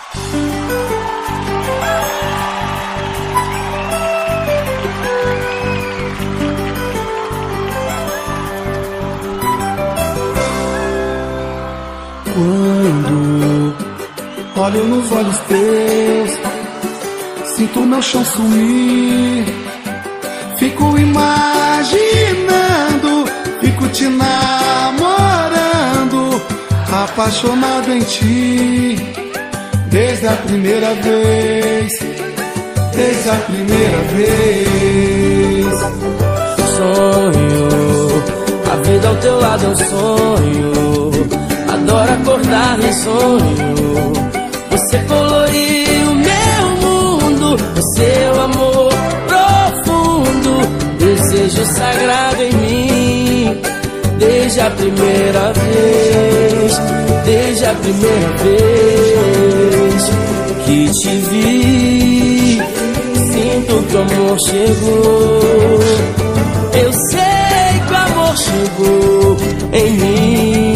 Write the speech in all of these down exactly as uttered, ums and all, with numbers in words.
Quando olho nos olhos teus, sinto meu chão sumir. Fico imaginando, fico te namorando, apaixonado em ti, desde a primeira vez, desde a primeira vez. Sonho, a vida ao teu lado é um sonho. Adoro acordar em sonho. Você coloriu meu mundo, o seu amor profundo, desejo sagrado em mim. Desde a primeira vez, desde a primeira vez que te vi, sinto que o amor chegou. Eu sei que o amor chegou em mim.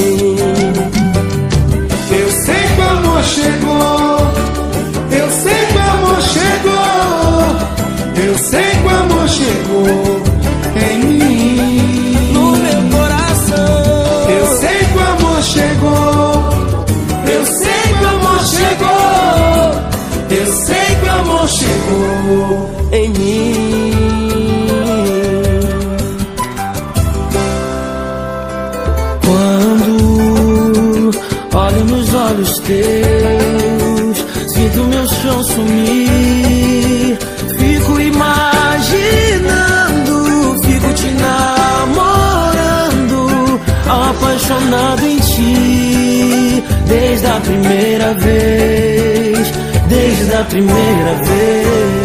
Chegou, eu sei que o amor chegou, eu sei que o amor chegou em mim, no meu coração. Eu sei que o amor chegou, eu sei que o amor chegou, eu sei que o amor chegou em mim. Olho nos olhos teus, sinto meu chão sumir. Fico imaginando, fico te namorando, apaixonado em ti, desde a primeira vez, desde a primeira vez.